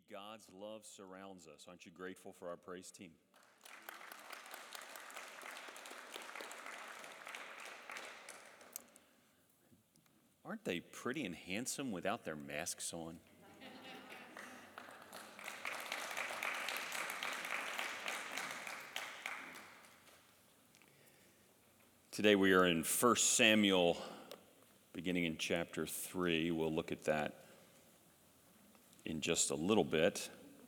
God's love surrounds us. Aren't you grateful for our praise team? Aren't they pretty and handsome without their masks on? Today we are in 1 Samuel, beginning in chapter 3. We'll look at that in just a little bit.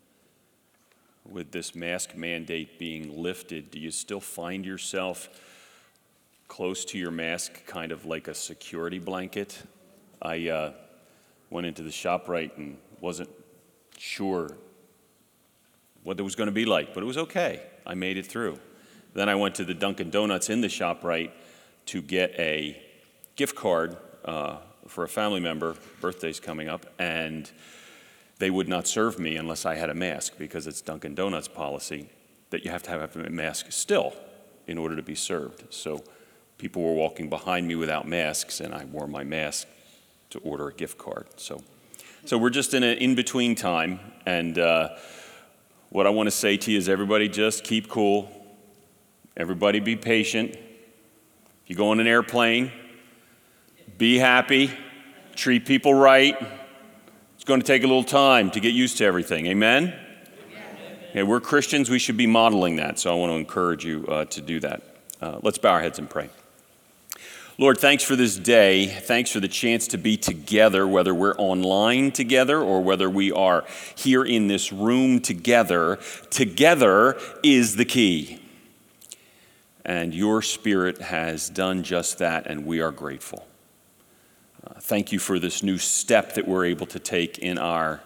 With this mask mandate being lifted, do you still find yourself close to your mask, kind of like a security blanket? I went into the ShopRite and wasn't sure what it was going to be like, but it was okay. I made it through. Then I went to the Dunkin' Donuts in the ShopRite to get a gift card for a family member. Birthday's coming up, and they would not serve me unless I had a mask because it's Dunkin' Donuts policy that you have to have a mask still in order to be served. So people were walking behind me without masks, and I wore my mask to order a gift card. So we're just in an in-between time, and what I want to say to you is everybody just keep cool. Everybody be patient. If you go on an airplane, be happy, treat people right. It's going to take a little time to get used to everything. Amen? Okay, we're Christians. We should be modeling that, so I want to encourage you to do that. Let's bow our heads and pray. Lord, thanks for this day. Thanks for the chance to be together, whether we're online together or whether we are here in this room together. Together is the key. And your Spirit has done just that, and we are grateful. Thank you for this new step that we're able to take in our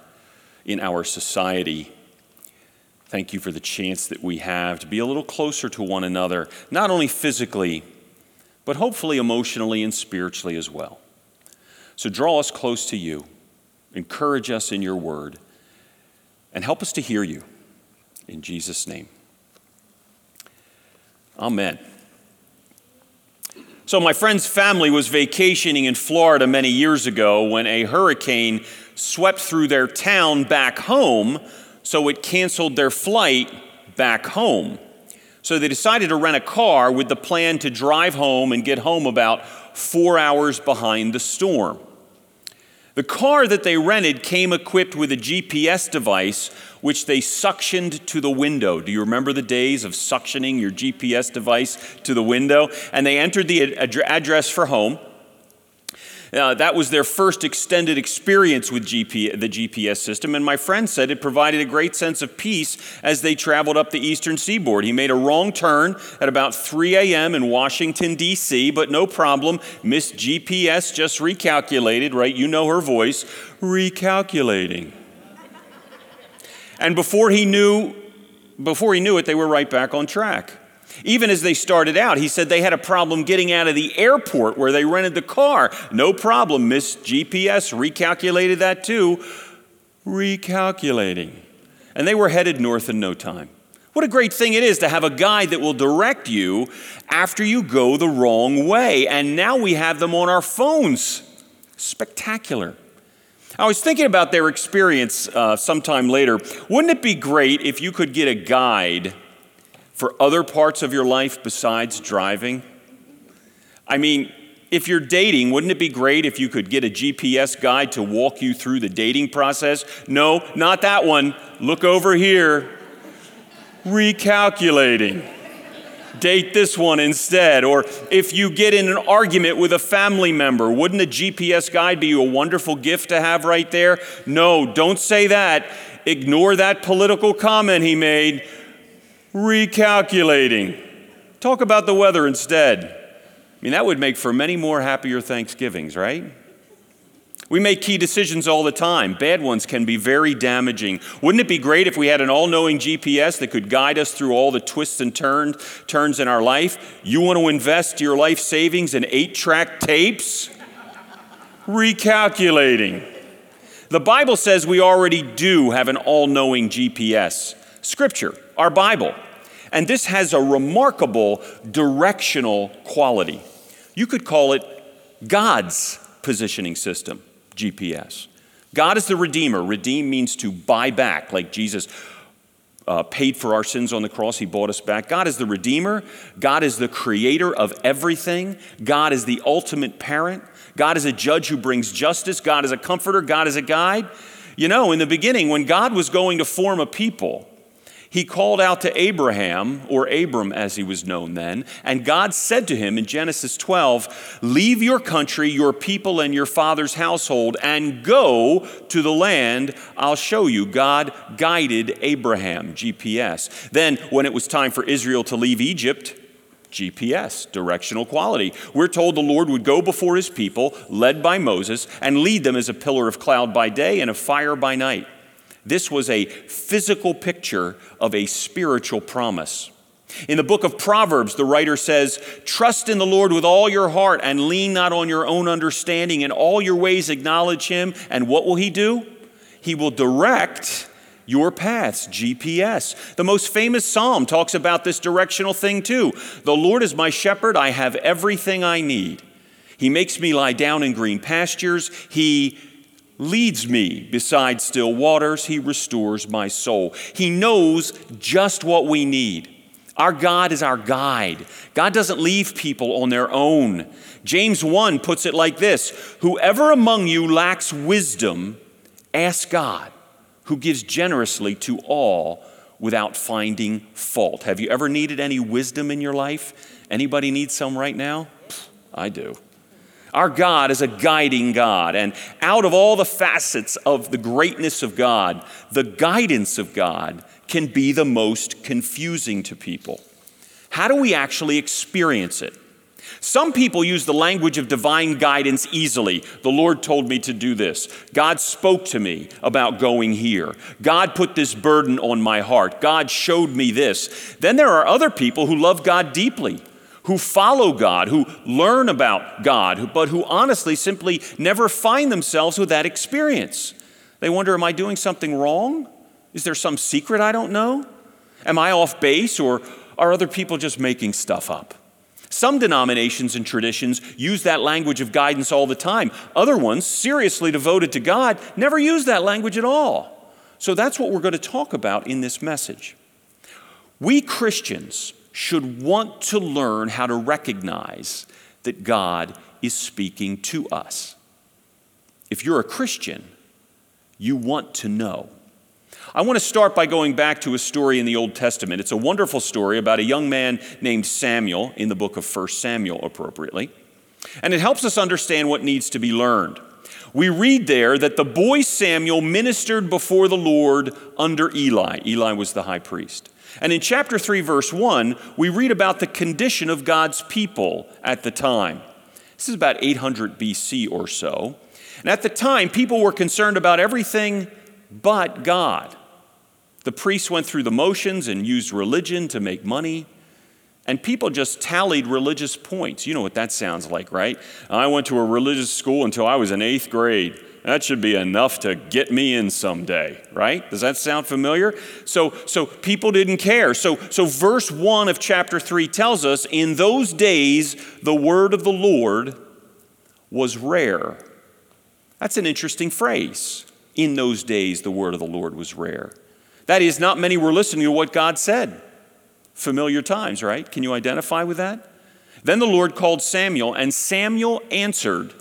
society. Thank you for the chance that we have to be a little closer to one another, not only physically, but hopefully emotionally and spiritually as well. So draw us close to you, encourage us in your word, and help us to hear you. In Jesus' name. Amen. So my friend's family was vacationing in Florida many years ago when a hurricane swept through their town back home, so it canceled their flight back home. So they decided to rent a car with the plan to drive home and get home about 4 hours behind the storm. The car that they rented came equipped with a GPS device, which they suctioned to the window. Do you remember the days of suctioning your GPS device to the window? And they entered the address for home. That was their first extended experience with the GPS system, and my friend said it provided a great sense of peace as they traveled up the eastern seaboard. He made a wrong turn at about 3 a.m. in Washington, D.C., but no problem. Miss GPS just recalculated, right? You know her voice, recalculating. And before he knew it, they were right back on track. Even as they started out, he said they had a problem getting out of the airport where they rented the car. No problem. Miss GPS recalculated that too. Recalculating. And they were headed north in no time. What a great thing it is to have a guide that will direct you after you go the wrong way. And now we have them on our phones. Spectacular. I was thinking about their experience sometime later. Wouldn't it be great if you could get a guide for other parts of your life besides driving? I mean, if you're dating, wouldn't it be great if you could get a GPS guide to walk you through the dating process? No, not that one. Look over here. Recalculating. Date this one instead. Or if you get in an argument with a family member, wouldn't a GPS guide be a wonderful gift to have right there? No, don't say that. Ignore that political comment he made. Recalculating. Talk about the weather instead. I mean, that would make for many more happier Thanksgivings, right? We make key decisions all the time. Bad ones can be very damaging. Wouldn't it be great if we had an all-knowing GPS that could guide us through all the twists and turns in our life? You want to invest your life savings in 8-track tapes? Recalculating. The Bible says we already do have an all-knowing GPS. Scripture, our Bible. And this has a remarkable directional quality. You could call it God's positioning system, GPS. God is the Redeemer. Redeem means to buy back, like Jesus paid for our sins on the cross. He bought us back. God is the Redeemer. God is the creator of everything. God is the ultimate parent. God is a judge who brings justice. God is a comforter. God is a guide. You know, in the beginning, when God was going to form a people, he called out to Abraham, or Abram as he was known then, and God said to him in Genesis 12, leave your country, your people, and your father's household, and go to the land I'll show you. God guided Abraham, GPS. Then, when it was time for Israel to leave Egypt, GPS, directional quality. We're told the Lord would go before his people, led by Moses, and lead them as a pillar of cloud by day and a fire by night. This was a physical picture of a spiritual promise. In the book of Proverbs, the writer says, trust in the Lord with all your heart and lean not on your own understanding. In all your ways acknowledge him. And what will he do? He will direct your paths, GPS. The most famous psalm talks about this directional thing too. The Lord is my shepherd. I have everything I need. He makes me lie down in green pastures. He leads me beside still waters. He restores my soul. He knows just what we need. Our God is our guide. God doesn't leave people on their own. James 1 puts it like this: whoever among you lacks wisdom, ask God, who gives generously to all without finding fault. Have you ever needed any wisdom in your life? Anybody need some right now? I do. Our God is a guiding God, and out of all the facets of the greatness of God, the guidance of God can be the most confusing to people. How do we actually experience it? Some people use the language of divine guidance easily. The Lord told me to do this. God spoke to me about going here. God put this burden on my heart. God showed me this. Then there are other people who love God deeply, who follow God, who learn about God, but who honestly simply never find themselves with that experience. They wonder, am I doing something wrong? Is there some secret I don't know? Am I off base, or are other people just making stuff up? Some denominations and traditions use that language of guidance all the time. Other ones, seriously devoted to God, never use that language at all. So that's what we're going to talk about in this message. We Christians should want to learn how to recognize that God is speaking to us. If you're a Christian, you want to know. I want to start by going back to a story in the Old Testament. It's a wonderful story about a young man named Samuel in the book of 1 Samuel, appropriately. And it helps us understand what needs to be learned. We read there that the boy Samuel ministered before the Lord under Eli. Eli was the high priest. And in chapter 3, verse 1, we read about the condition of God's people at the time. This is about 800 BC or so. And at the time, people were concerned about everything but God. The priests went through the motions and used religion to make money. And people just tallied religious points. You know what that sounds like, right? I went to a religious school until I was in 8th grade. That should be enough to get me in someday, right? Does that sound familiar? So people didn't care. So verse 1 of chapter 3 tells us, in those days, the word of the Lord was rare. That's an interesting phrase. In those days, the word of the Lord was rare. That is, not many were listening to what God said. Familiar times, right? Can you identify with that? Then the Lord called Samuel, and Samuel answered,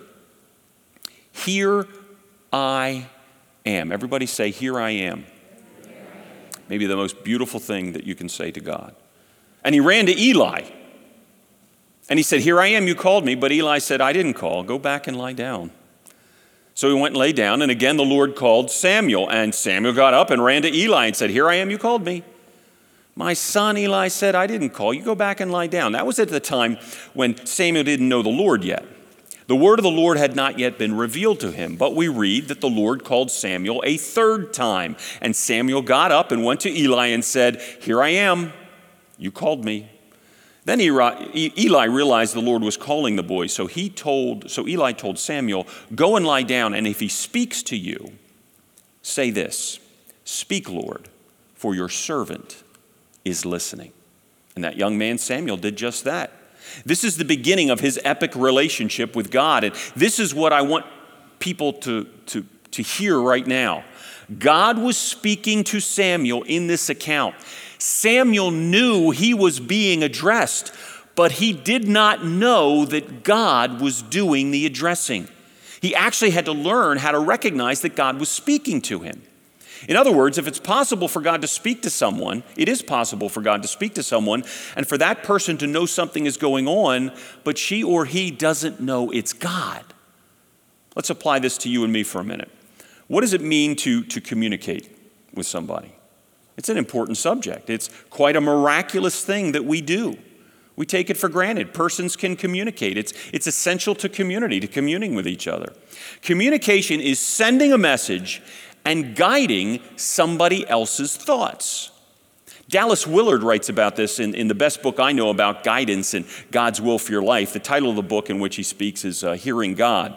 "Here I am." Everybody say, "Here I am." Maybe the most beautiful thing that you can say to God. And he ran to Eli. And he said, "Here I am, you called me." But Eli said, "I didn't call. Go back and lie down." So he went and lay down, and again the Lord called Samuel. And Samuel got up and ran to Eli and said, "Here I am, you called me." "My son," Eli said, "I didn't call you. Go back and lie down." That was at the time when Samuel didn't know the Lord yet. The word of the Lord had not yet been revealed to him, but we read that the Lord called Samuel a third time. And Samuel got up and went to Eli and said, "Here I am, you called me." Then Eli realized the Lord was calling the boy, so Eli told Samuel, "Go and lie down, and if he speaks to you, say this, 'Speak, Lord, for your servant is listening.'" And that young man Samuel did just that. This is the beginning of his epic relationship with God, and this is what I want people to to hear right now. God was speaking to Samuel in this account. Samuel knew he was being addressed, but he did not know that God was doing the addressing. He actually had to learn how to recognize that God was speaking to him. In other words, if it's possible for God to speak to someone, it is possible for God to speak to someone, and for that person to know something is going on, but she or he doesn't know it's God. Let's apply this to you and me for a minute. What does it mean to communicate with somebody? It's an important subject. It's quite a miraculous thing that we do. We take it for granted. Persons can communicate. It's essential to community, to communing with each other. Communication is sending a message and guiding somebody else's thoughts. Dallas Willard writes about this in the best book I know about guidance and God's will for your life. The title of the book in which he speaks is Hearing God.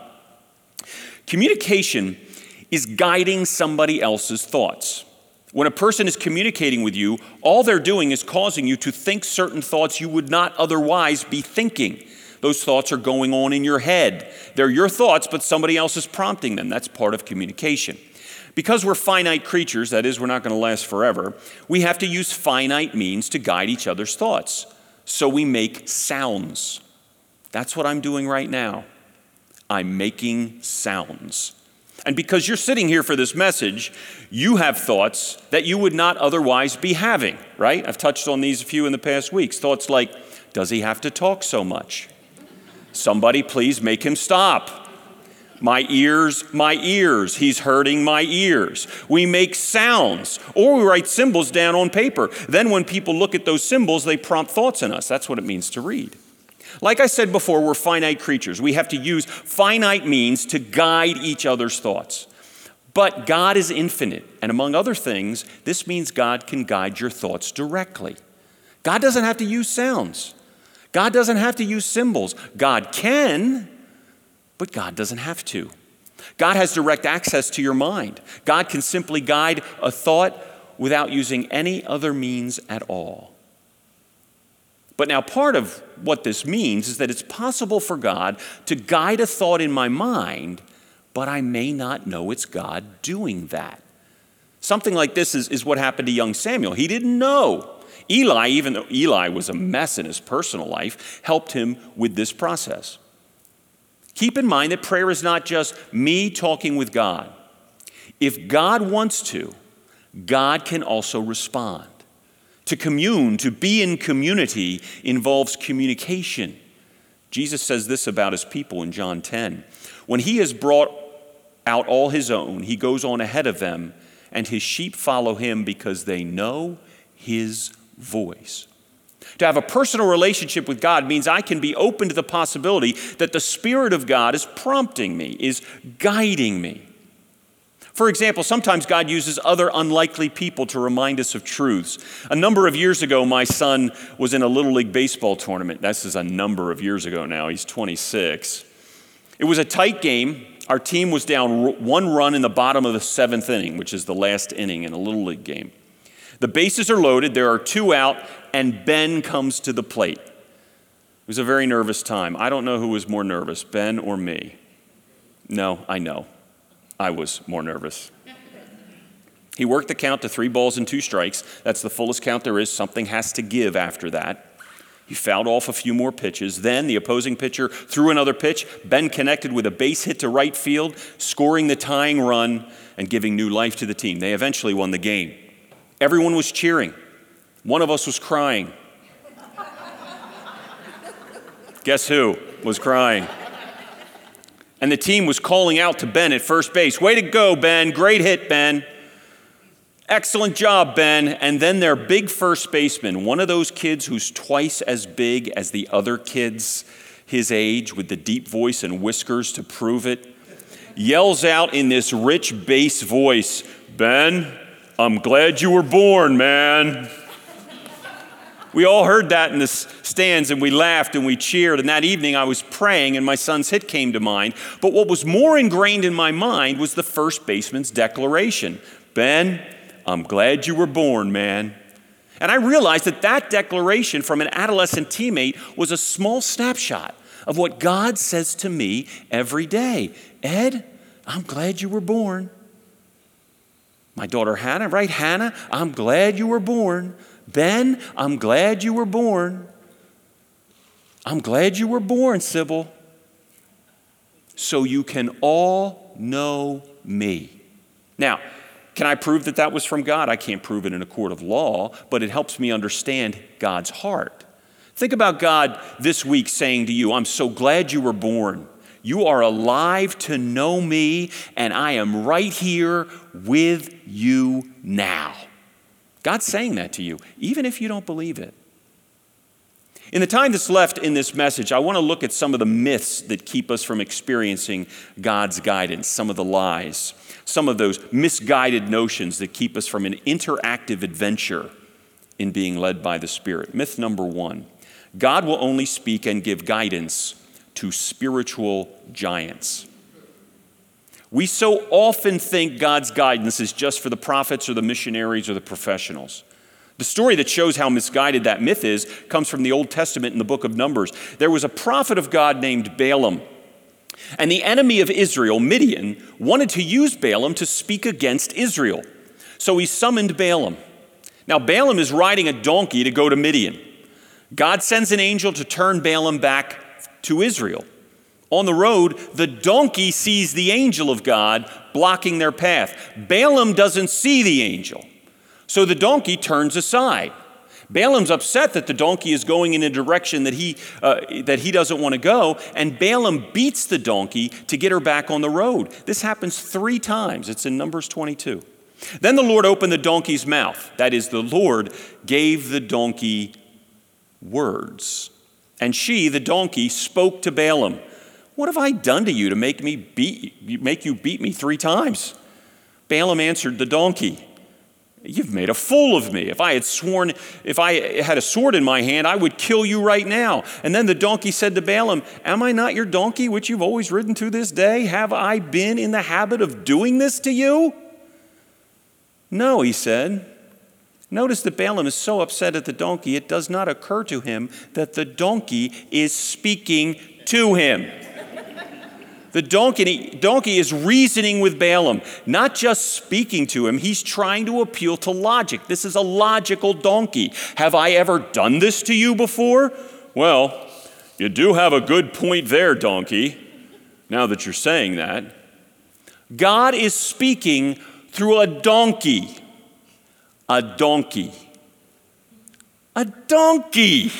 Communication is guiding somebody else's thoughts. When a person is communicating with you, all they're doing is causing you to think certain thoughts you would not otherwise be thinking. Those thoughts are going on in your head. They're your thoughts, but somebody else is prompting them. That's part of communication. Because we're finite creatures, that is, we're not going to last forever, we have to use finite means to guide each other's thoughts. So we make sounds. That's what I'm doing right now. I'm making sounds. And because you're sitting here for this message, you have thoughts that you would not otherwise be having, right? I've touched on these a few in the past weeks. Thoughts like, does he have to talk so much? Somebody please make him stop. My ears, he's hurting my ears. We make sounds, or we write symbols down on paper. Then when people look at those symbols, they prompt thoughts in us. That's what it means to read. Like I said before, we're finite creatures. We have to use finite means to guide each other's thoughts. But God is infinite, and among other things, this means God can guide your thoughts directly. God doesn't have to use sounds. God doesn't have to use symbols. God can, but God doesn't have to. God has direct access to your mind. God can simply guide a thought without using any other means at all. But now part of what this means is that it's possible for God to guide a thought in my mind, but I may not know it's God doing that. Something like this is what happened to young Samuel. He didn't know. Eli, even though Eli was a mess in his personal life, helped him with this process. Keep in mind that prayer is not just me talking with God. If God wants to, God can also respond. To commune, to be in community, involves communication. Jesus says this about his people in John 10. When he has brought out all his own, he goes on ahead of them, and his sheep follow him because they know his voice. To have a personal relationship with God means I can be open to the possibility that the Spirit of God is prompting me, is guiding me. For example, sometimes God uses other unlikely people to remind us of truths. A number of years ago, my son was in a Little League baseball tournament. This is a number of years ago now. He's 26. It was a tight game. Our team was down 1 run in the bottom of the 7th inning, which is the last inning in a Little League game. The bases are loaded. There are 2 out, and Ben comes to the plate. It was a very nervous time. I don't know who was more nervous, Ben or me. No, I know. I was more nervous. He worked the count to 3 balls and 2 strikes. That's the fullest count there is. Something has to give after that. He fouled off a few more pitches. Then the opposing pitcher threw another pitch. Ben connected with a base hit to right field, scoring the tying run and giving new life to the team. They eventually won the game. Everyone was cheering. One of us was crying. Guess who was crying? And the team was calling out to Ben at first base. Way to go, Ben. Great hit, Ben. Excellent job, Ben. And then their big first baseman, one of those kids who's twice as big as the other kids his age with the deep voice and whiskers to prove it, yells out in this rich bass voice, Ben, I'm glad you were born, man. We all heard that in the stands, and we laughed and we cheered. And that evening I was praying, and my son's hit came to mind. But what was more ingrained in my mind was the first baseman's declaration. Ben, I'm glad you were born, man. And I realized that declaration from an adolescent teammate was a small snapshot of what God says to me every day. Ed, I'm glad you were born. My daughter Hannah, right? Hannah, I'm glad you were born. Ben, I'm glad you were born. I'm glad you were born, Sybil. So you can all know me. Now, can I prove that that was from God? I can't prove it in a court of law, but it helps me understand God's heart. Think about God this week saying to you, I'm so glad you were born. You are alive to know me, and I am right here with you now. God's saying that to you, even if you don't believe it. In the time that's left in this message, I want to look at some of the myths that keep us from experiencing God's guidance, some of the lies, some of those misguided notions that keep us from an interactive adventure in being led by the Spirit. Myth number 1, God will only speak and give guidance to spiritual giants. We so often think God's guidance is just for the prophets or the missionaries or the professionals. The story that shows how misguided that myth is comes from the Old Testament in the book of Numbers. There was a prophet of God named Balaam, and the enemy of Israel, Midian, wanted to use Balaam to speak against Israel. So he summoned Balaam. Now Balaam is riding a donkey to go to Midian. God sends an angel to turn Balaam back to Israel. On the road, the donkey sees the angel of God blocking their path. Balaam doesn't see the angel. So the donkey turns aside. Balaam's upset that the donkey is going in a direction that he doesn't want to go, and Balaam beats the donkey to get her back on the road. This happens 3 times. It's in Numbers 22. Then the Lord opened the donkey's mouth. That is, the Lord gave the donkey words. And she, the donkey, spoke to Balaam. What have I done to you to make you beat me 3 times? Balaam answered the donkey, you've made a fool of me. If I had a sword in my hand, I would kill you right now. And then the donkey said to Balaam, am I not your donkey, which you've always ridden to this day? Have I been in the habit of doing this to you? No, he said. Notice that Balaam is so upset at the donkey, it does not occur to him that the donkey is speaking to him. The donkey is reasoning with Balaam, not just speaking to him. He's trying to appeal to logic. This is a logical donkey. Have I ever done this to you before? Well, you do have a good point there, donkey, now that you're saying that. God is speaking through a donkey. A donkey. A donkey.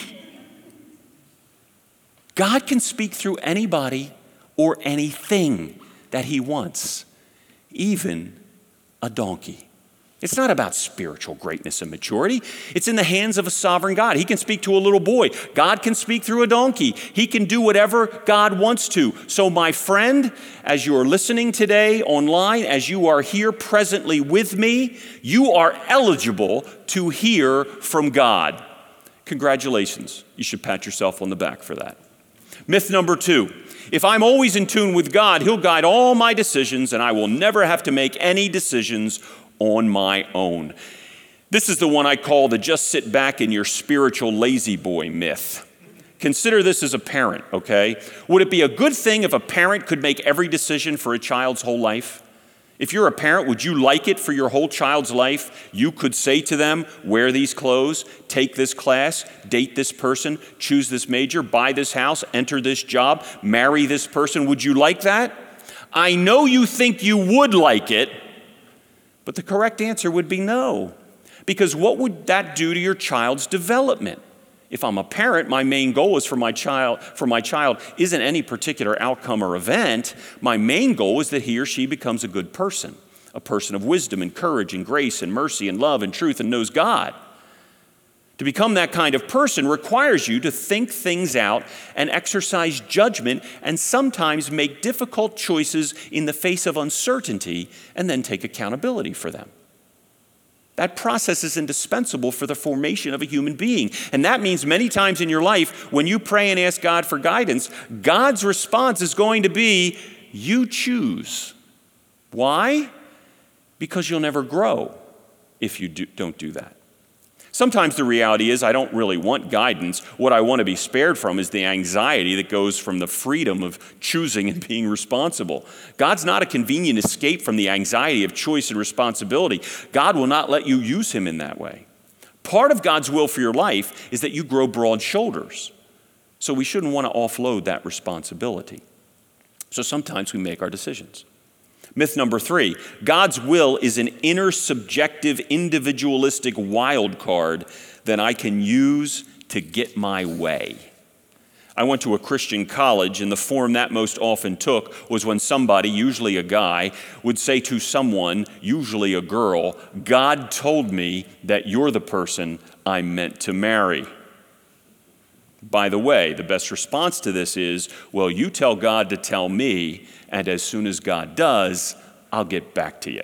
God can speak through anybody or anything that he wants, even a donkey. It's not about spiritual greatness and maturity. It's in the hands of a sovereign God. He can speak to a little boy. God can speak through a donkey. He can do whatever God wants to. So my friend, as you are listening today online, as you are here presently with me, you are eligible to hear from God. Congratulations. You should pat yourself on the back for that. Myth number 2. If I'm always in tune with God, he'll guide all my decisions and I will never have to make any decisions on my own. This is the one I call the just sit back in your spiritual lazy boy myth. Consider this as a parent, okay? Would it be a good thing if a parent could make every decision for a child's whole life? If you're a parent, would you like it for your whole child's life? You could say to them, wear these clothes, take this class, date this person, choose this major, buy this house, enter this job, marry this person. Would you like that? I know you think you would like it, but the correct answer would be no. Because what would that do to your child's development? If I'm a parent, my main goal is for my child isn't any particular outcome or event. My main goal is that he or she becomes a good person, a person of wisdom and courage and grace and mercy and love and truth and knows God. To become that kind of person requires you to think things out and exercise judgment and sometimes make difficult choices in the face of uncertainty and then take accountability for them. That process is indispensable for the formation of a human being. And that means many times in your life, when you pray and ask God for guidance, God's response is going to be, you choose. Why? Because you'll never grow if you don't do that. Sometimes the reality is I don't really want guidance. What I want to be spared from is the anxiety that goes from the freedom of choosing and being responsible. God's not a convenient escape from the anxiety of choice and responsibility. God will not let you use him in that way. Part of God's will for your life is that you grow broad shoulders. So we shouldn't want to offload that responsibility. So sometimes we make our decisions. Myth number 3, God's will is an inner subjective individualistic wild card that I can use to get my way. I went to a Christian college, and the form that most often took was when somebody, usually a guy, would say to someone, usually a girl, God told me that you're the person I'm meant to marry. By the way, the best response to this is, well, you tell God to tell me, and as soon as God does, I'll get back to you.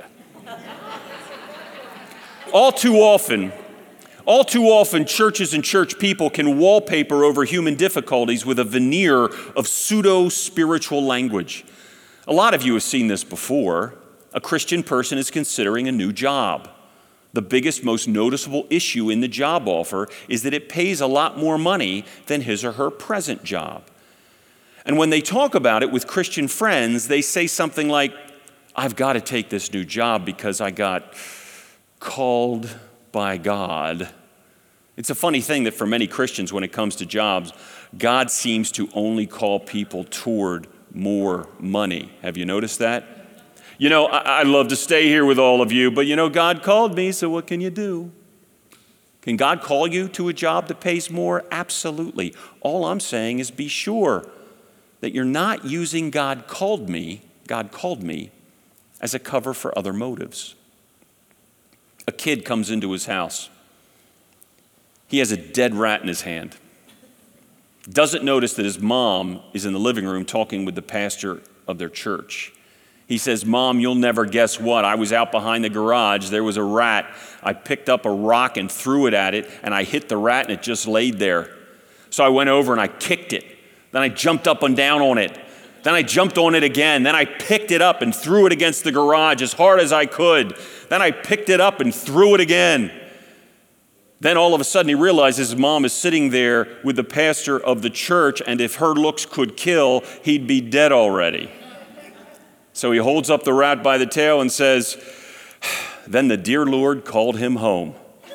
All too often, churches and church people can wallpaper over human difficulties with a veneer of pseudo-spiritual language. A lot of you have seen this before. A Christian person is considering a new job. The biggest, most noticeable issue in the job offer is that it pays a lot more money than his or her present job. And when they talk about it with Christian friends, they say something like, I've got to take this new job because I got called by God. It's a funny thing that for many Christians, when it comes to jobs, God seems to only call people toward more money. Have you noticed that? You know, I'd love to stay here with all of you, but you know, God called me, so what can you do? Can God call you to a job that pays more? Absolutely. All I'm saying is be sure that you're not using God called me as a cover for other motives. A kid comes into his house. He has a dead rat in his hand. Doesn't notice that his mom is in the living room talking with the pastor of their church. He says, Mom, you'll never guess what. I was out behind the garage. There was a rat. I picked up a rock and threw it at it, and I hit the rat, and it just laid there. So I went over and I kicked it. Then I jumped up and down on it. Then I jumped on it again. Then I picked it up and threw it against the garage as hard as I could. Then I picked it up and threw it again. Then all of a sudden he realizes his mom is sitting there with the pastor of the church, and if her looks could kill, he'd be dead already. So he holds up the rat by the tail and says, then the dear Lord called him home.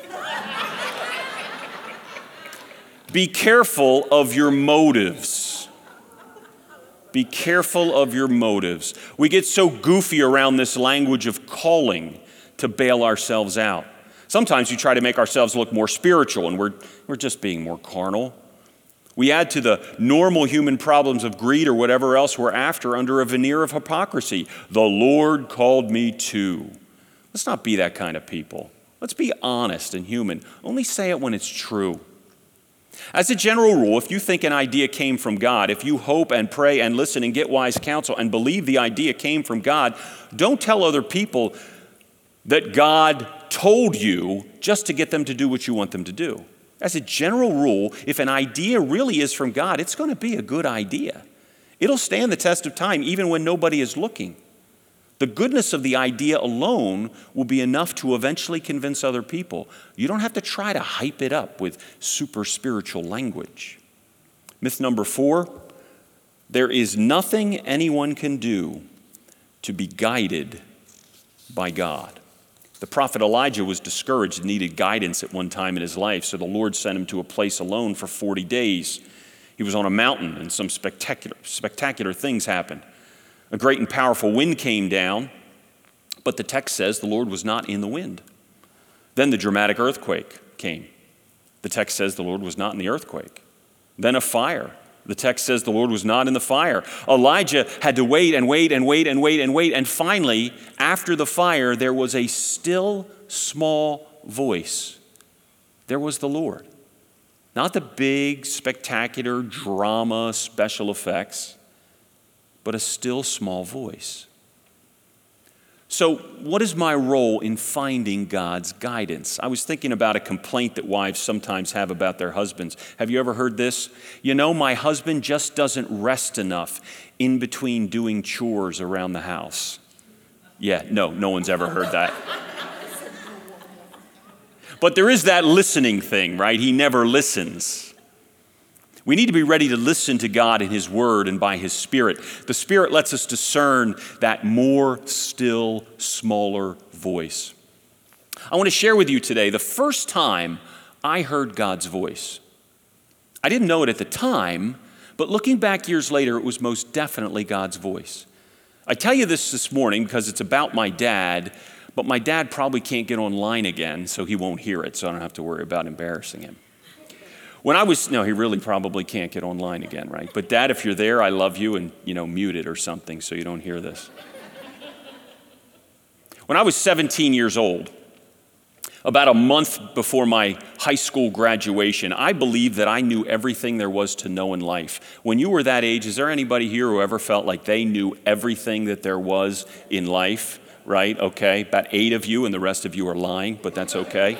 Be careful of your motives. Be careful of your motives. We get so goofy around this language of calling to bail ourselves out. Sometimes we try to make ourselves look more spiritual, and we're just being more carnal. We add to the normal human problems of greed or whatever else we're after under a veneer of hypocrisy. The Lord called me to. Let's not be that kind of people. Let's be honest and human. Only say it when it's true. As a general rule, if you think an idea came from God, if you hope and pray and listen and get wise counsel and believe the idea came from God, don't tell other people that God told you just to get them to do what you want them to do. As a general rule, if an idea really is from God, it's going to be a good idea. It'll stand the test of time even when nobody is looking. The goodness of the idea alone will be enough to eventually convince other people. You don't have to try to hype it up with super spiritual language. Myth number 4, there is nothing anyone can do to be guided by God. The prophet Elijah was discouraged and needed guidance at one time in his life, so the Lord sent him to a place alone for 40 days. He was on a mountain, and some spectacular things happened. A great and powerful wind came down, but the text says the Lord was not in the wind. Then the dramatic earthquake came. The text says the Lord was not in the earthquake. Then a fire. The text says the Lord was not in the fire. Elijah had to wait and wait and wait and wait and wait, and finally, after the fire, there was a still small voice. There was the Lord. Not the big, spectacular drama, special effects, but a still small voice. So, what is my role in finding God's guidance? I was thinking about a complaint that wives sometimes have about their husbands. Have you ever heard this? You know, my husband just doesn't rest enough in between doing chores around the house. Yeah, no one's ever heard that. But there is that listening thing, right? He never listens. We need to be ready to listen to God in His Word and by His Spirit. The Spirit lets us discern that more still, smaller voice. I want to share with you today the first time I heard God's voice. I didn't know it at the time, but looking back years later, it was most definitely God's voice. I tell you this morning because it's about my dad, but my dad probably can't get online again, so he won't hear it, so I don't have to worry about embarrassing him. No, he really probably can't get online again, right? But Dad, if you're there, I love you, and, mute it or something so you don't hear this. When I was 17 years old, about a month before my high school graduation, I believed that I knew everything there was to know in life. When you were that age, is there anybody here who ever felt like they knew everything that there was in life? Right? Okay. About 8 of you, and the rest of you are lying, but that's okay.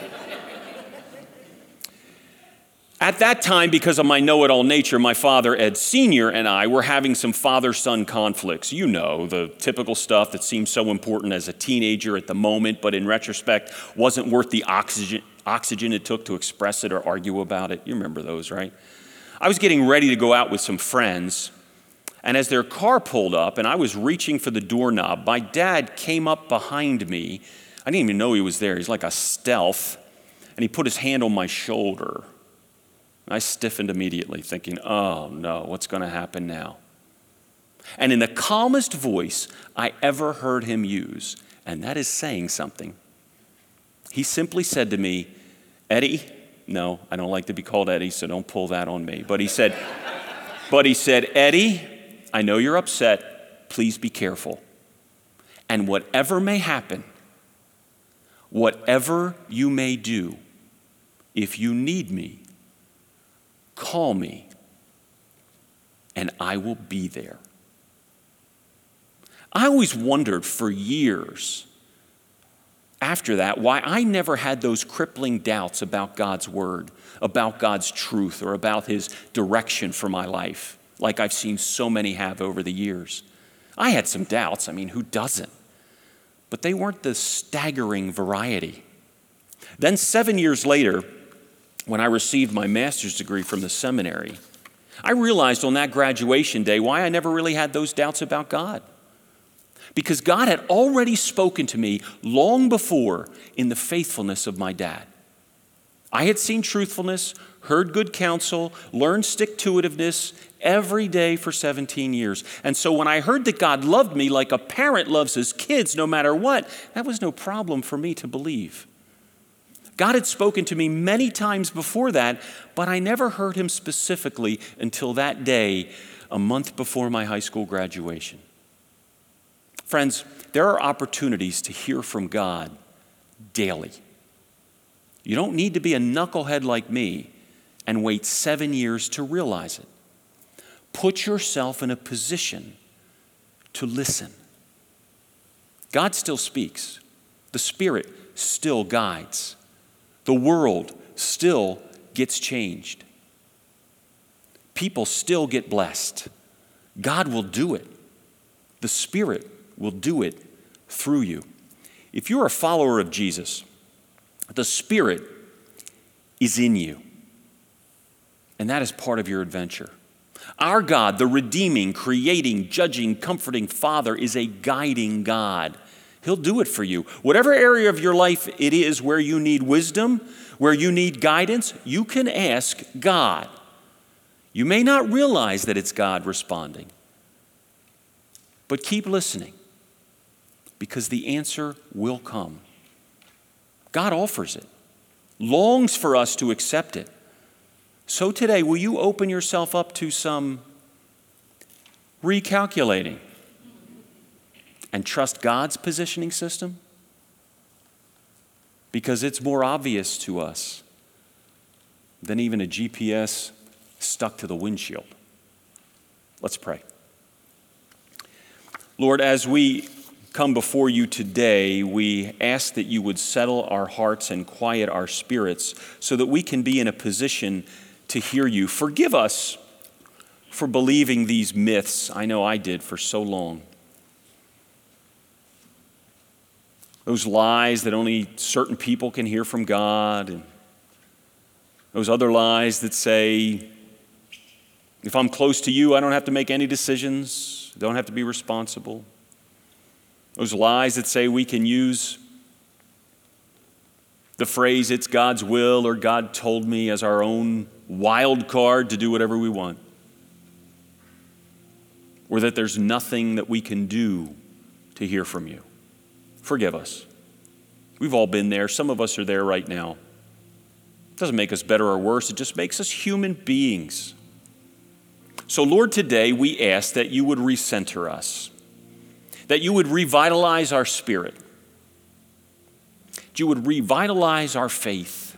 At that time, because of my know-it-all nature, my father, Ed Sr., and I were having some father-son conflicts. You know, the typical stuff that seems so important as a teenager at the moment, but in retrospect wasn't worth the oxygen it took to express it or argue about it. You remember those, right? I was getting ready to go out with some friends, and as their car pulled up and I was reaching for the doorknob, my dad came up behind me. I didn't even know he was there. He's like a stealth, and he put his hand on my shoulder. I stiffened immediately, thinking, oh no, what's going to happen now? And in the calmest voice I ever heard him use, and that is saying something, he simply said to me, Eddie, no, I don't like to be called Eddie, so don't pull that on me. But he said, Eddie, I know you're upset. Please be careful. And whatever may happen, whatever you may do, if you need me, call me, and I will be there. I always wondered for years after that why I never had those crippling doubts about God's word, about God's truth, or about His direction for my life, like I've seen so many have over the years. I had some doubts. I mean, who doesn't? But they weren't the staggering variety. Then 7 years later, when I received my master's degree from the seminary, I realized on that graduation day why I never really had those doubts about God. Because God had already spoken to me long before in the faithfulness of my dad. I had seen truthfulness, heard good counsel, learned stick-to-itiveness every day for 17 years. And so when I heard that God loved me like a parent loves his kids no matter what, that was no problem for me to believe. God had spoken to me many times before that, but I never heard Him specifically until that day, a month before my high school graduation. Friends, there are opportunities to hear from God daily. You don't need to be a knucklehead like me and wait 7 years to realize it. Put yourself in a position to listen. God still speaks. The Spirit still guides. The world still gets changed. People still get blessed. God will do it. The Spirit will do it through you. If you're a follower of Jesus, the Spirit is in you. And that is part of your adventure. Our God, the redeeming, creating, judging, comforting Father, is a guiding God. He'll do it for you. Whatever area of your life it is where you need wisdom, where you need guidance, you can ask God. You may not realize that it's God responding, but keep listening because the answer will come. God offers it, longs for us to accept it. So today, will you open yourself up to some recalculating and trust God's positioning system? Because it's more obvious to us than even a GPS stuck to the windshield. Let's pray. Lord, as we come before you today, we ask that you would settle our hearts and quiet our spirits so that we can be in a position to hear you. Forgive us for believing these myths. I know I did for so long. Those lies that only certain people can hear from God, and those other lies that say, if I'm close to you, I don't have to make any decisions, don't have to be responsible. Those lies that say we can use the phrase, it's God's will or God told me, as our own wild card to do whatever we want. Or that there's nothing that we can do to hear from you. Forgive us. We've all been there. Some of us are there right now. It doesn't make us better or worse. It just makes us human beings. So, Lord, today we ask that you would recenter us, that you would revitalize our spirit, that you would revitalize our faith.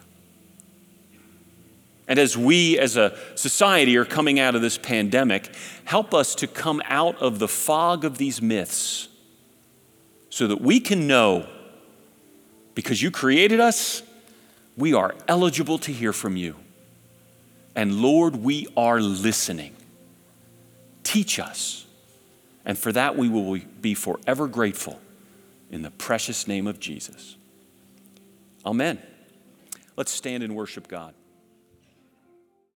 And as we as a society are coming out of this pandemic, help us to come out of the fog of these myths so that we can know, because you created us, we are eligible to hear from you. And Lord, we are listening. Teach us. And for that we will be forever grateful in the precious name of Jesus. Amen. Let's stand and worship God.